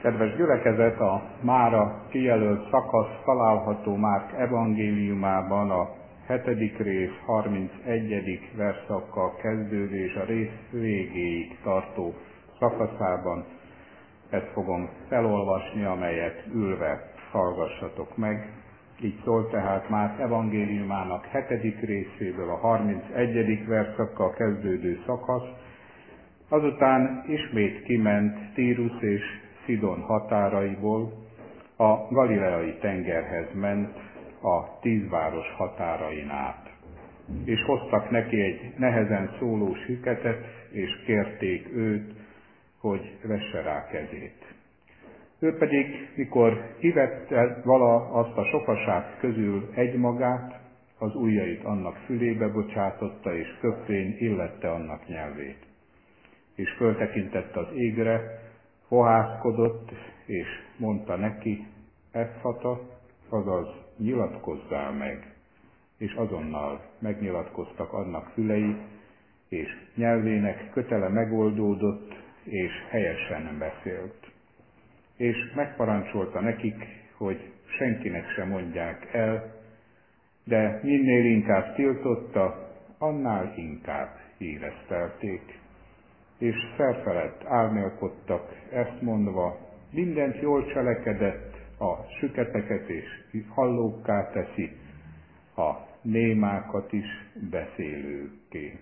Kedves gyülekezet, a mára kijelölt szakasz található Márk evangéliumában a 7. rész 31. verszakkal kezdődő és a rész végéig tartó szakaszában. Ezt fogom felolvasni, amelyet ülve hallgassatok meg. Így szól tehát Márk evangéliumának 7. részéből a 31. verszakkal kezdődő szakasz. Azután ismét kiment Tírus és Szidon határaiból, a Galileai tengerhez ment, a 10 város határain át. És hoztak neki egy nehezen szóló süketet, és kérték őt, hogy vesse rá kezét. Ő pedig, mikor kivette vala azt a sokaság közül egymagát, az ujjait annak fülébe bocsátotta, és köprén illette annak nyelvét. És föltekintett az égre, fohászkodott, és mondta neki, Effata, azaz nyilatkozzál meg. És azonnal megnyilatkoztak annak fülei, és nyelvének kötele megoldódott, és helyesen beszélt. És megparancsolta nekik, hogy senkinek se mondják el, de minél inkább tiltotta, annál inkább híresztelték. És felfelett álmélkodtak, ezt mondva, mindent jól cselekedett, a süketeket és hallókká teszi, a némákat is beszélőkké.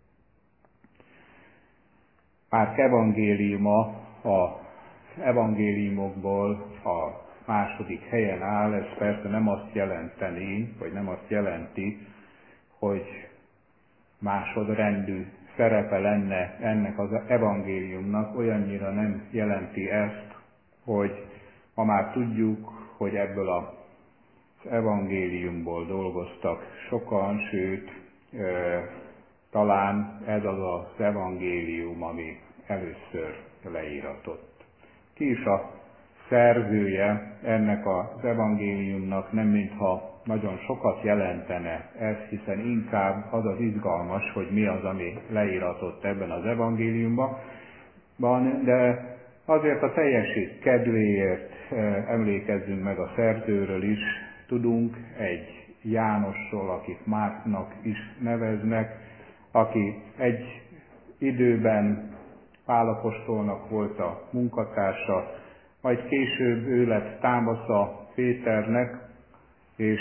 Márk evangéliuma az evangéliumokból a második helyen áll, ez persze nem azt jelenteni, vagy nem azt jelenti, hogy másodrendű szerepe lenne ennek az evangéliumnak, olyannyira nem jelenti ezt, hogy ma már tudjuk, hogy ebből az evangéliumból dolgoztak sokan, sőt, talán ez az evangélium, ami először leíratott. Ki is a szerzője ennek az evangéliumnak, nem mintha nagyon sokat jelentene ez, hiszen inkább az az izgalmas, hogy mi az, ami leíratott ebben az evangéliumban, de azért a teljesség kedvéért emlékezzünk meg a szerzőről is, tudunk egy Jánosról, akit Márknak is neveznek, aki egy időben Pál apostolnak volt a munkatársa, majd később ő lett támasza Péternek, és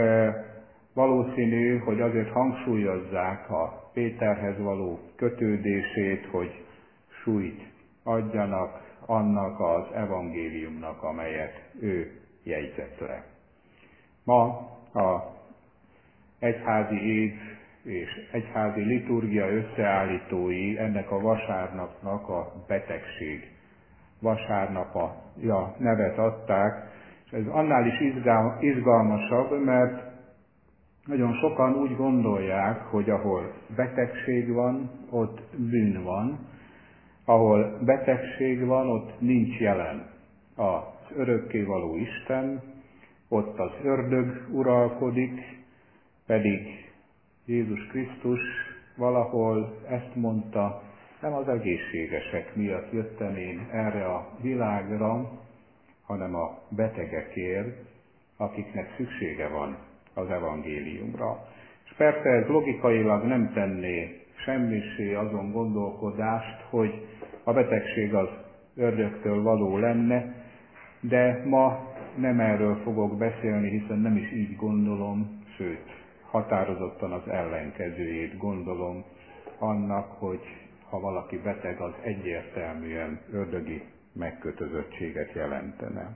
valószínű, hogy azért hangsúlyozzák a Péterhez való kötődését, hogy súlyt adjanak annak az evangéliumnak, amelyet ő jegyzett le. Ma a egyházi év és egyházi liturgia összeállítói ennek a vasárnapnak a betegség vasárnapja nevet adták, és ez annál is izgalmasabb, mert nagyon sokan úgy gondolják, hogy ahol betegség van, ott bűn van, ahol betegség van, ott nincs jelen az örökkévaló Isten, ott az ördög uralkodik, pedig Jézus Krisztus valahol ezt mondta, nem az egészségesek miatt jöttem én erre a világra, hanem a betegekért, akiknek szüksége van az evangéliumra. És persze ez logikailag nem tenné semmissé azon gondolkodást, hogy a betegség az ördögtől való lenne, de ma nem erről fogok beszélni, hiszen nem is így gondolom, sőt, határozottan az ellenkezőjét gondolom annak, hogy ha valaki beteg, az egyértelműen ördögi megkötözöttséget jelentene.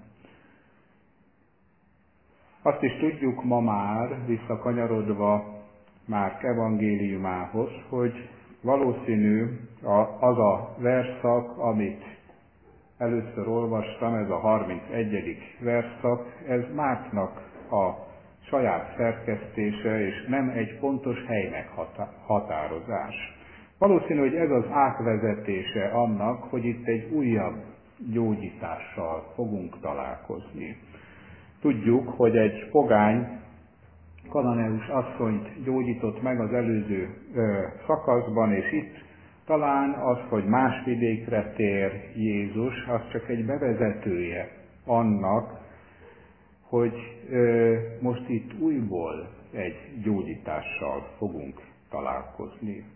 Azt is tudjuk ma már, visszakanyarodva Márk evangéliumához, hogy valószínű az a versszak, amit először olvastam, ez a 31. versszak, ez Márknak a saját szerkesztése, és nem egy pontos helymeghatározás. Valószínű, hogy ez az átvezetése annak, hogy itt egy újabb gyógyítással fogunk találkozni. Tudjuk, hogy egy pogány kananeus asszonyt gyógyított meg az előző szakaszban, és itt Talán az, hogy más vidékre tér Jézus, az csak egy bevezetője annak, hogy most itt újból egy gyógyítással fogunk találkozni.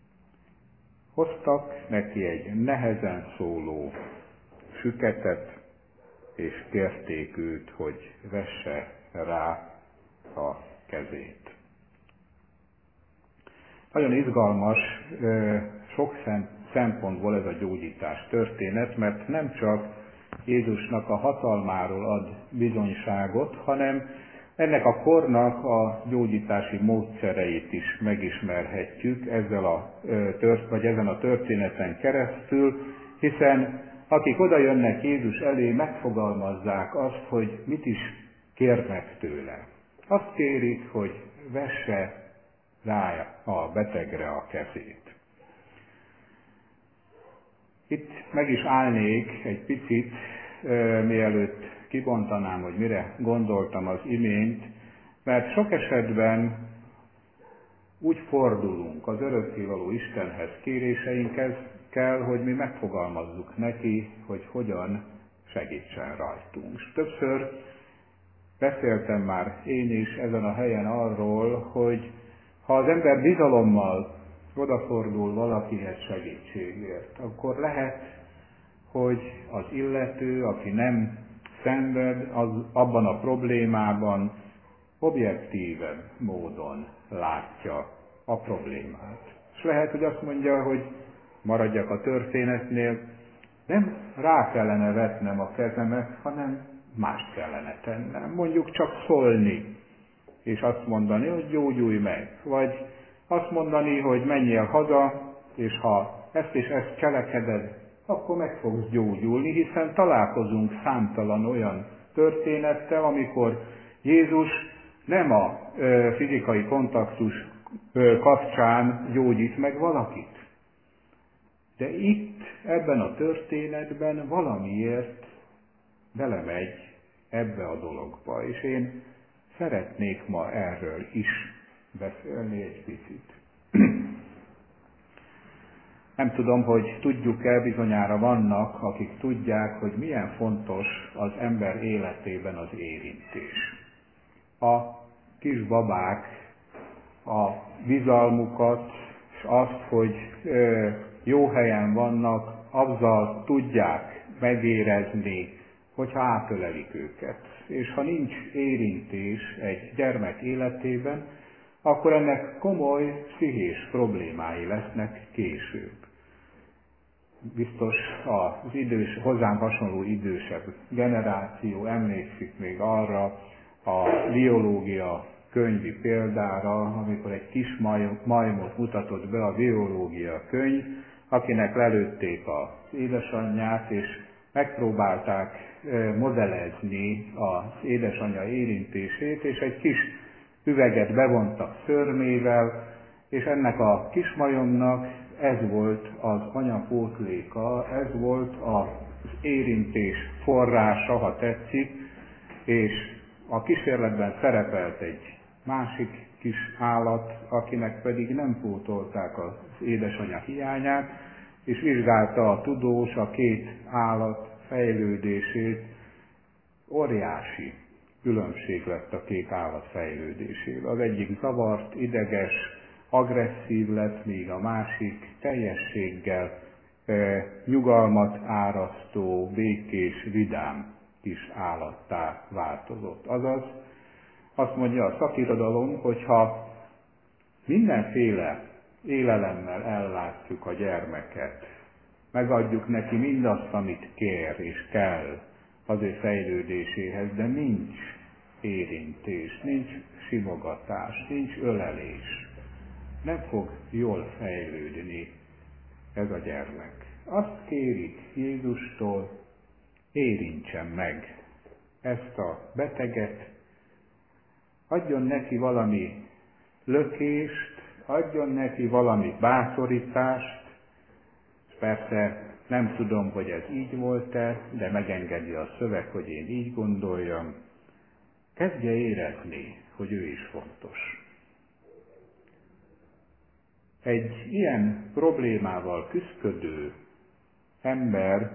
Hoztak neki egy nehezen szóló süketet, és kérték őt, hogy vesse rá a kezét. Nagyon izgalmas, sok szempontból ez a gyógyítás történet, mert nem csak Jézusnak a hatalmáról ad bizonyságot, hanem ennek a kornak a gyógyítási módszereit is megismerhetjük ezen a történeten keresztül, hiszen akik oda jönnek Jézus elé, megfogalmazzák azt, hogy mit is kérnek tőle. Azt kérik, hogy vesse rá a betegre a kezét. Itt meg is állnék egy picit, mielőtt kibontanám, hogy mire gondoltam az imént, mert sok esetben úgy fordulunk az örökkévaló Istenhez kéréseinkkel, hogy mi megfogalmazzuk neki, hogy hogyan segítsen rajtunk. És többször beszéltem már én is ezen a helyen arról, hogy ha az ember bizalommal odafordul valakihez segítségért, akkor lehet, hogy az illető, aki nem szenved, az abban a problémában objektívebb módon látja a problémát. És lehet, hogy azt mondja, hogy maradjak a történetnél, nem rá kellene vetnem a kezemet, hanem mást kellene tennem. Mondjuk csak szólni, és azt mondani, hogy gyógyulj meg. Vagy azt mondani, hogy menjél haza, és ha ezt és ezt cselekeded, akkor meg fogsz gyógyulni, hiszen találkozunk számtalan olyan történettel, amikor Jézus nem a fizikai kontaktus kapcsán gyógyít meg valakit. De itt, ebben a történetben valamiért belemegy ebbe a dologba, és én szeretnék ma erről is beszélni egy picit. Nem tudom, hogy tudjuk-e, bizonyára vannak, akik tudják, hogy milyen fontos az ember életében az érintés. A kisbabák a bizalmukat, és azt, hogy jó helyen vannak, azzal tudják megérezni, hogyha átölelik őket. És ha nincs érintés egy gyermek életében, akkor ennek komoly pszichés problémái lesznek később. Biztos az hozzám hasonló idősebb generáció emlékszik még arra a biológia könyvi példára, amikor egy kis majmot mutatott be a biológia könyv, akinek lelőtték az édesanyját, és megpróbálták modellezni az édesanyja érintését, és egy kis üveget bevontak szörmével, és ennek a kismajomnak ez volt az anyapótléka, ez volt az érintés forrása, ha tetszik, és a kísérletben szerepelt egy másik kis állat, akinek pedig nem pótolták az édesanyja hiányát, és vizsgálta a tudós a két állat fejlődését. Óriási különbség lett a két állat fejlődésében. Az egyik zavart, ideges, agresszív lett, míg a másik teljességgel nyugalmat árasztó, békés, vidám kis állattá változott. Azaz, azt mondja a szakirodalom, hogyha mindenféle élelemmel ellátjuk a gyermeket, megadjuk neki mindazt, amit kér és kell az ő fejlődéséhez, de nincs érintés, nincs simogatás, nincs ölelés, nem fog jól fejlődni ez a gyermek. Azt kérik Jézustól, érintsen meg ezt a beteget, adjon neki valami lökést, adjon neki valami bátorítást, és persze nem tudom, hogy ez így volt-e, de megengedi a szöveg, hogy én így gondoljam, kezdje érezni, hogy ő is fontos. Egy ilyen problémával küszködő ember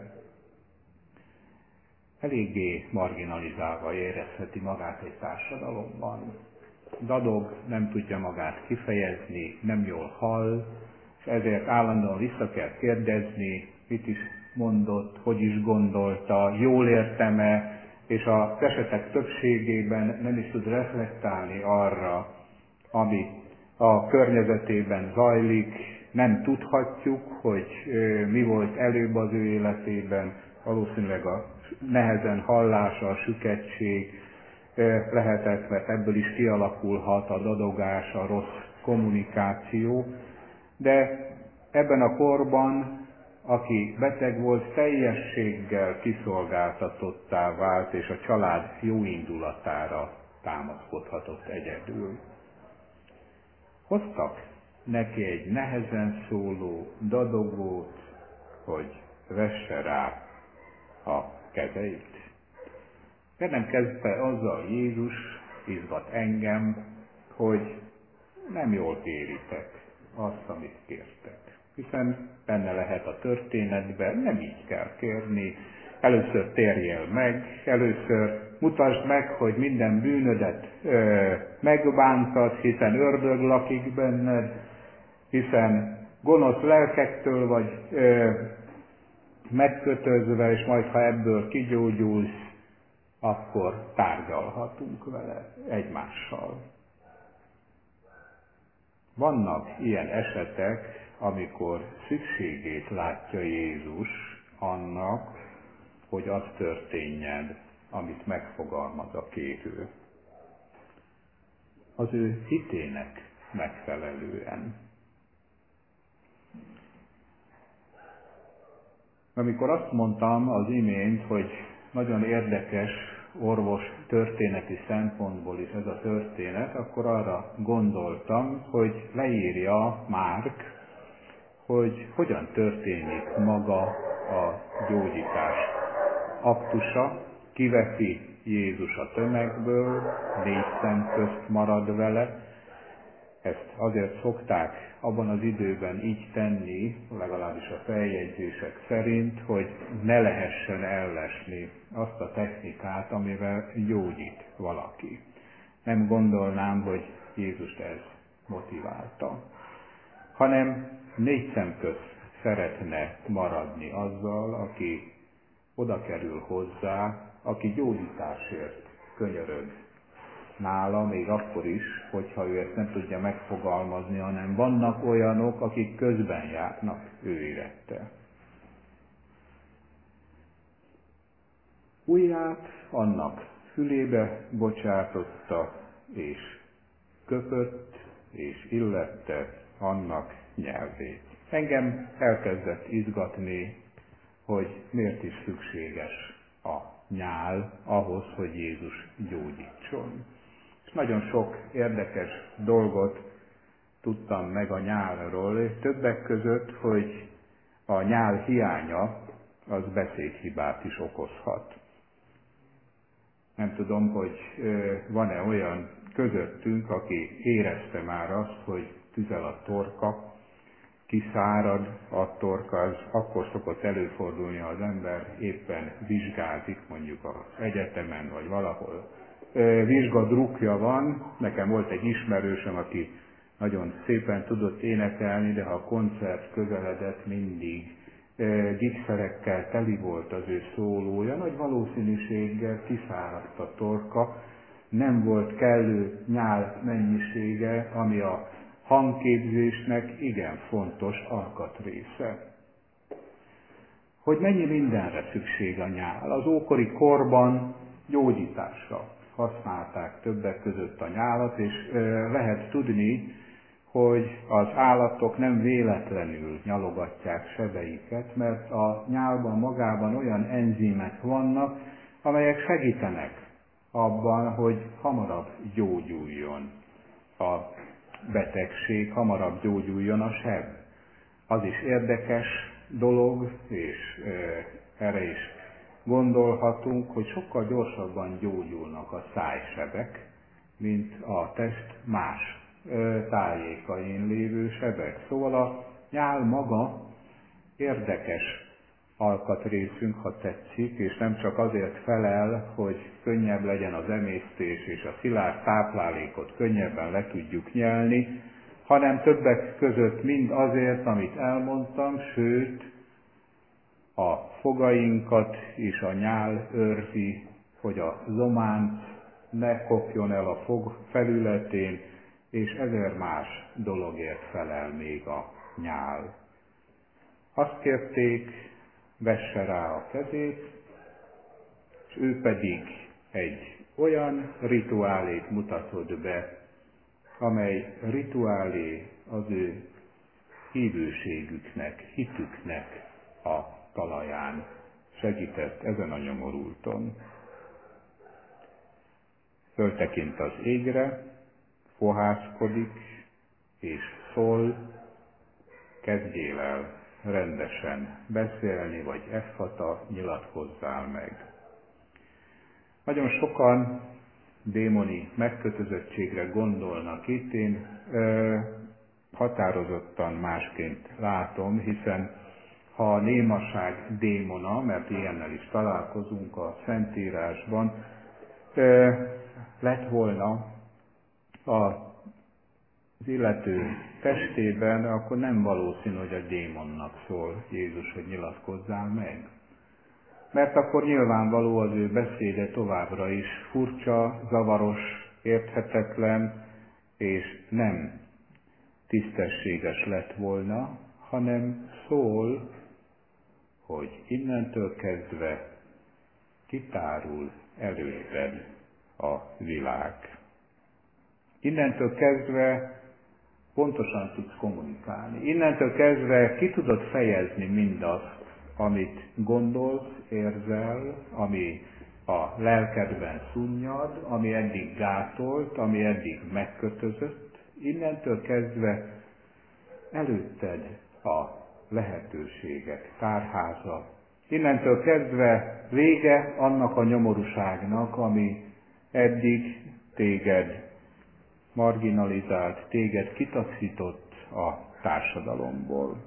eléggé marginalizálva érezheti magát egy társadalomban. Dadog, nem tudja magát kifejezni, nem jól hall, és ezért állandóan vissza kell kérdezni, mit is mondott, hogy is gondolta, jól értem-e, és az esetek többségében nem is tud reflektálni arra, ami a környezetében zajlik, nem tudhatjuk, hogy mi volt előbb az ő életében, valószínűleg a nehezen hallása, a süketség lehetett, mert ebből is kialakulhat a dadogás, a rossz kommunikáció, de ebben a korban, aki beteg volt, teljességgel kiszolgáltatottá vált, és a család jóindulatára támaszkodhatott egyedül. Hoztak neki egy nehezen szóló dadogót, hogy vesse rá a kezeit. Miért nem kezdte azzal Jézus, izgat engem, hogy nem jól kéritek azt, amit kértek. Hiszen benne lehet a történetben, nem így kell kérni. Először térjél meg, először mutasd meg, hogy minden bűnödet megbántad, hiszen ördög lakik benned, hiszen gonosz lelkektől vagy megkötözve, és majd ha ebből kigyógyulsz, akkor tárgyalhatunk vele egymással. Vannak ilyen esetek, amikor szükségét látja Jézus annak, hogy az történjen, amit megfogalmaz a kérő. Az ő hitének megfelelően. Amikor azt mondtam az imént, hogy nagyon érdekes orvos történeti szempontból is ez a történet, akkor arra gondoltam, hogy leírja Márk, hogy hogyan történik maga a gyógyítás aktusa, kiveszi Jézus a tömegből, 4 szem közt marad vele. Ezt azért szokták abban az időben így tenni, legalábbis a feljegyzések szerint, hogy ne lehessen ellesni azt a technikát, amivel gyógyít valaki. Nem gondolnám, hogy Jézust ez motiválta, hanem 4 szem közt szeretne maradni azzal, aki oda kerül hozzá, aki gyógyításért könyörög nála, még akkor is, hogyha ő ezt nem tudja megfogalmazni, hanem vannak olyanok, akik közben járnak ő érette. Ujját annak fülébe bocsátotta, és köpött, és illette annak nyelvét. Engem elkezdett izgatni, hogy miért is szükséges a nyál ahhoz, hogy Jézus gyógyítson. És nagyon sok érdekes dolgot tudtam meg a nyálról, és többek között, hogy a nyál hiánya az beszédhibát is okozhat. Nem tudom, hogy van-e olyan közöttünk, aki érezte már azt, hogy tüzel a torka, kiszárad a torka, az akkor szokott előfordulni, ha az ember éppen vizsgázik, mondjuk az egyetemen, vagy valahol vizsgadrukja van. Nekem volt egy ismerősöm, aki nagyon szépen tudott énekelni, de ha a koncert közeledett, mindig giggszerekkel teli volt az ő szólója, nagy valószínűséggel kiszáradt a torka, nem volt kellő nyál mennyisége, ami a hangképzésnek igen fontos alkatrésze. Hogy mennyi mindenre szükség a nyál. Az ókori korban gyógyításra használták többek között a nyálat, és lehet tudni, hogy az állatok nem véletlenül nyalogatják sebeiket, mert a nyálban magában olyan enzímek vannak, amelyek segítenek abban, hogy hamarabb gyógyuljon a betegség, hamarabb gyógyuljon a seb. Az is érdekes dolog, és erre is gondolhatunk, hogy sokkal gyorsabban gyógyulnak a szájsebek, mint a test más tájékain lévő sebek. Szóval a nyál maga érdekes alkatrészünk, ha tetszik, és nem csak azért felel, hogy könnyebb legyen az emésztés és a szilárd táplálékot könnyebben le tudjuk nyelni, hanem többek között mind azért, amit elmondtam, sőt, a fogainkat is a nyál őrzi, hogy a zománc ne kopjon el a fog felületén, és ezer más dologért felel még a nyál. Azt kérték, vesse rá a kezét, és ő pedig egy olyan rituálét mutatott be, amely rituálé az ő hívőségüknek, hitüknek a talaján segített ezen a nyomorulton. Föltekint az égre, fohászkodik, és szól, kezdjél el rendesen beszélni, vagy effata, nyilatkozzál meg. Nagyon sokan démoni megkötözöttségre gondolnak itt, én határozottan másként látom, hiszen ha a némaság démona, mert ilyennel is találkozunk a Szentírásban, lett volna az illető testében, akkor nem valószínű, hogy a démonnak szól Jézus, hogy nyilatkozzál meg. Mert akkor nyilvánvaló az ő beszéde továbbra is furcsa, zavaros, érthetetlen, és nem tisztességes lett volna, hanem szól, hogy innentől kezdve kitárul előtted a világ. Innentől kezdve pontosan tudsz kommunikálni. Innentől kezdve ki tudod fejezni mindazt, amit gondolsz, érzel, ami a lelkedben szunnyad, ami eddig gátolt, ami eddig megkötözött. Innentől kezdve előtted a lehetőségek tárháza. Innentől kezdve vége annak a nyomorúságnak, ami eddig téged marginalizált, téged kitaszított a társadalomból.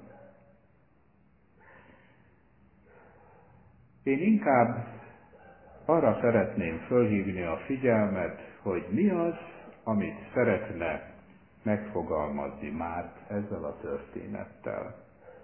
Én inkább arra szeretném fölhívni a figyelmet, hogy mi az, amit szeretne megfogalmazni Márk ezzel a történettel.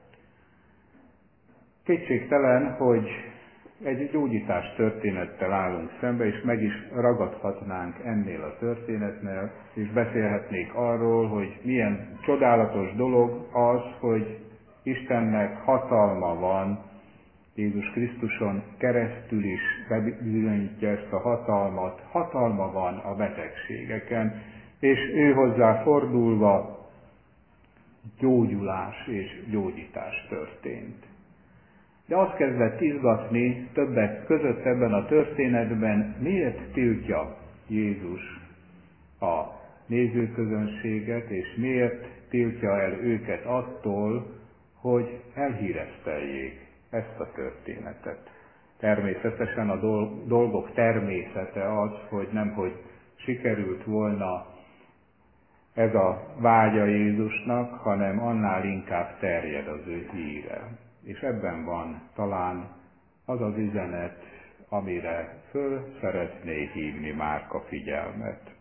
Kétségtelen, hogy egy gyógyítás történettel állunk szembe, és meg is ragadhatnánk ennél a történetnél, és beszélhetnék arról, hogy milyen csodálatos dolog az, hogy Istennek hatalma van, Jézus Krisztuson keresztül is bebizonyítja ezt a hatalmat, hatalma van a betegségeken, és ő hozzá fordulva gyógyulás és gyógyítás történt. De azt kezdett izgatni többek között ebben a történetben, miért tiltja Jézus a nézőközönséget, és miért tiltja el őket attól, hogy elhíreszteljék ezt a történetet. Természetesen a dolgok természete az, hogy nemhogy sikerült volna ez a vágya Jézusnak, hanem annál inkább terjed az ő híre. És ebben van talán az az üzenet, amire föl szeretné hívni Márk a figyelmet.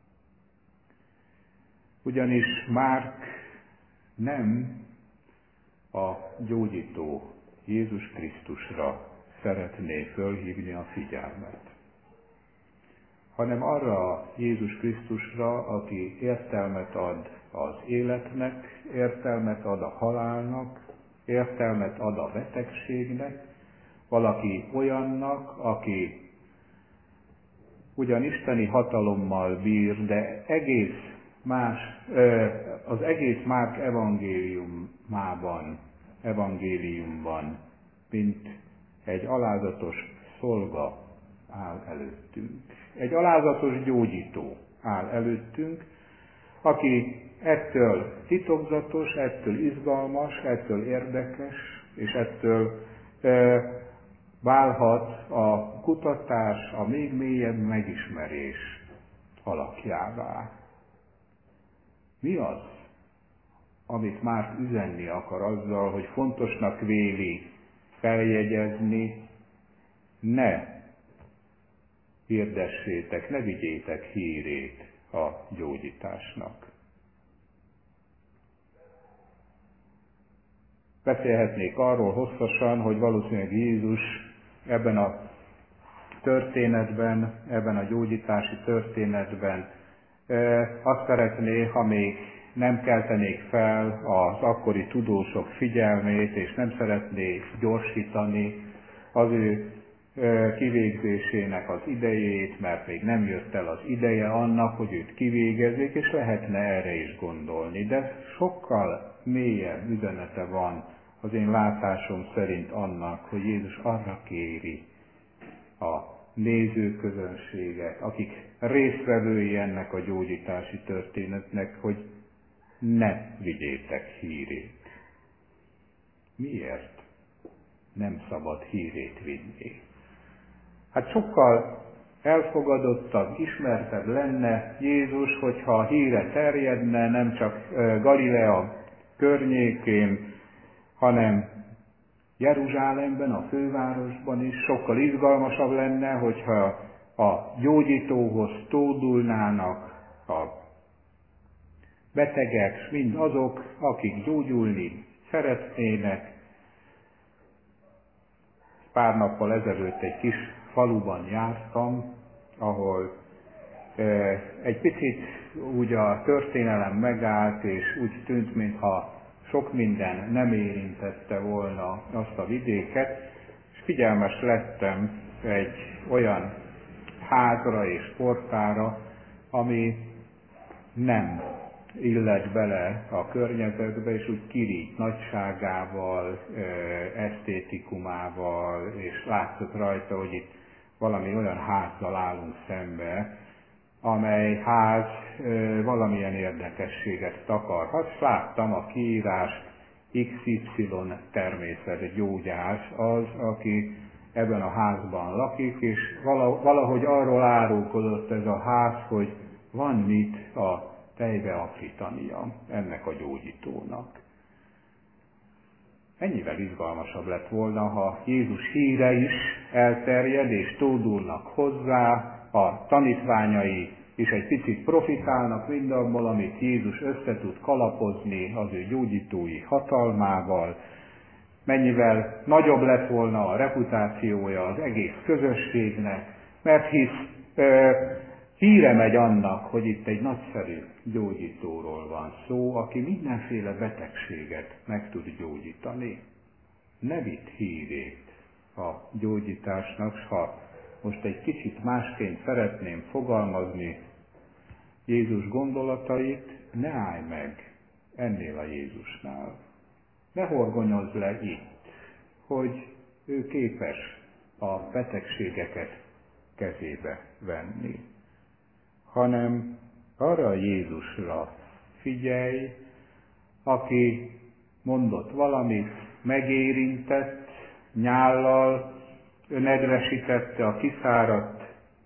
Ugyanis Márk nem a gyógyító Jézus Krisztusra szeretné fölhívni a figyelmet, hanem arra a Jézus Krisztusra, aki értelmet ad az életnek, értelmet ad a halálnak, értelmet ad a betegségnek, valaki olyannak, aki ugyan isteni hatalommal bír, de az egész Márk evangéliumban, mint egy alázatos szolga áll előttünk. Egy alázatos gyógyító áll előttünk, aki ettől titokzatos, ettől izgalmas, ettől érdekes, és ettől válhat a kutatás, a még mélyebb megismerés alakjává. Mi az, amit Márk üzenni akar azzal, hogy fontosnak véli feljegyezni, ne hirdessétek, ne vigyétek hírét a gyógyításnak. Beszélhetnék arról hosszasan, hogy valószínűleg Jézus ebben a történetben, ebben a gyógyítási történetben azt szeretné, ha még nem keltenék fel az akkori tudósok figyelmét, és nem szeretné gyorsítani az ő kivégzésének az idejét, mert még nem jött el az ideje annak, hogy őt kivégezzék, és lehetne erre is gondolni. De sokkal mélyebb üzenete van az én látásom szerint annak, hogy Jézus arra kéri a nézőközönséget, akik résztvevői ennek a gyógyítási történetnek, hogy ne vigyétek hírét. Miért nem szabad hírét vinni? Hát sokkal elfogadottabb, ismertebb lenne Jézus, hogyha a híre terjedne nem csak Galilea környékén, hanem Jeruzsálemben, a fővárosban is. Sokkal izgalmasabb lenne, hogyha a gyógyítóhoz tódulnának a betegek, s mind azok, akik gyógyulni szeretnének. Pár nappal ezelőtt egy kis faluban jártam, ahol egy picit úgy a történelem megállt, és úgy tűnt, mintha sok minden nem érintette volna azt a vidéket, és figyelmes lettem egy olyan házra és portára, ami nem illet bele a környezetbe, és úgy kirít nagyságával, esztétikumával, és látszott rajta, hogy itt valami olyan házzal állunk szembe, amely ház valamilyen érdekességet takarhat. Láttam a kiírást, XY természetgyógyász az, aki ebben a házban lakik, és valahogy arról árulkodott ez a ház, hogy van mit a tejbe aprítania ennek a gyógyítónak. Ennyivel izgalmasabb lett volna, ha Jézus híre is elterjed, és tódulnak hozzá, a tanítványai is egy picit profitálnak mindabból, amit Jézus össze tud kalapozni az ő gyógyítói hatalmával. Mennyivel nagyobb lett volna a reputációja az egész közösségnek, mert hisz híre megy annak, hogy itt egy nagyszerű gyógyítóról van szó, aki mindenféle betegséget meg tud gyógyítani. Ne vidd hírét a gyógyításnak, s ha most egy kicsit másként szeretném fogalmazni Jézus gondolatait, ne állj meg ennél a Jézusnál. Ne horgonyozz le itt, hogy ő képes a betegségeket kezébe venni, hanem arra a Jézusra figyelj, aki mondott valamit, megérintett, nyállal nedvesítette a kiszáradt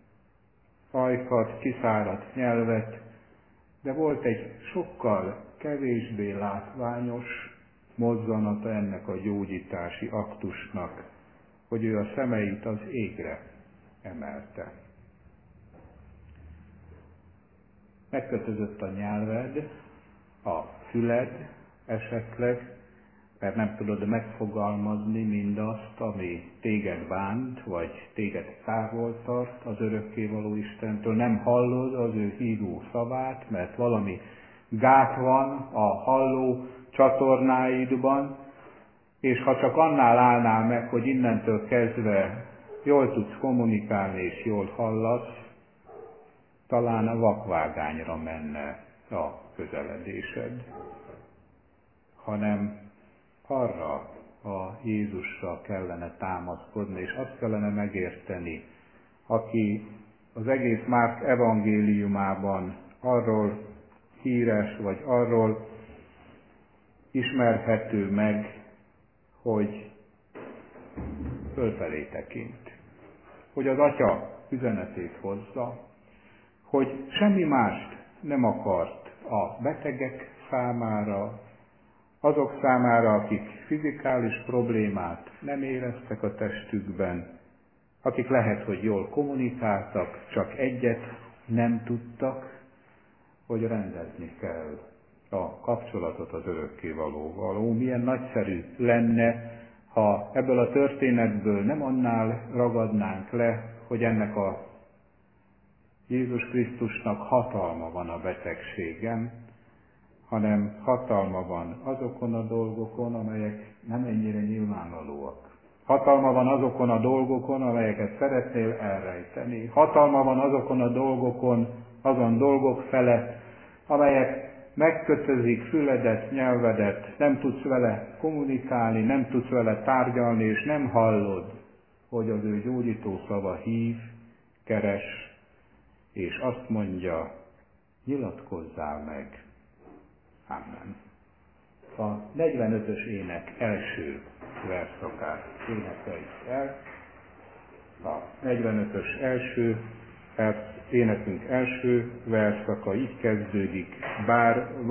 ajkat, kiszáradt nyelvet, de volt egy sokkal kevésbé látványos mozzanata ennek a gyógyítási aktusnak, hogy ő a szemeit az égre emelte. Megkötözött a nyelved, a füled esetleg, mert nem tudod megfogalmazni mindazt, ami téged bánt, vagy téged távol tart az örökkévaló Istentől. Nem hallod az ő hívó szavát, mert valami gát van a halló csatornáidban, és ha csak annál állnál meg, hogy innentől kezdve jól tudsz kommunikálni és jól hallasz, talán a vakvágányra menne a közeledésed, hanem arra a Jézusra kellene támaszkodni, és azt kellene megérteni, aki az egész Márk evangéliumában arról híres, vagy arról ismerhető meg, hogy fölfelé tekint, hogy az Atya üzenetét hozza, hogy semmi mást nem akart a betegek számára, azok számára, akik fizikális problémát nem éreztek a testükben, akik lehet, hogy jól kommunikáltak, csak egyet nem tudtak, hogy rendezni kell a kapcsolatot az örökkévalóval. Ó, milyen nagyszerű lenne, ha ebből a történetből nem annál ragadnánk le, hogy ennek a Jézus Krisztusnak hatalma van a betegségen, hanem hatalma van azokon a dolgokon, amelyek nem ennyire nyilvánvalóak. Hatalma van azokon a dolgokon, amelyeket szeretnél elrejteni. Hatalma van azokon a dolgokon, azon dolgok felett, amelyek megkötözik füledet, nyelvedet, nem tudsz vele kommunikálni, nem tudsz vele tárgyalni, és nem hallod, hogy az ő gyógyító szava hív, keres, és azt mondja, nyilatkozzál meg. Amen. A 45-ös ének első versszakát énekeljük el. A 45-ös első énekünk első versszaka így kezdődik, bár